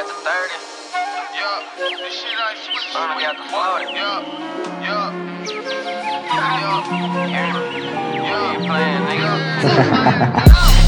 got the 30. Yeah, this shit ain't switching. Burner got the 40. Yeah. Hear me? Yeah. You playing, nigga?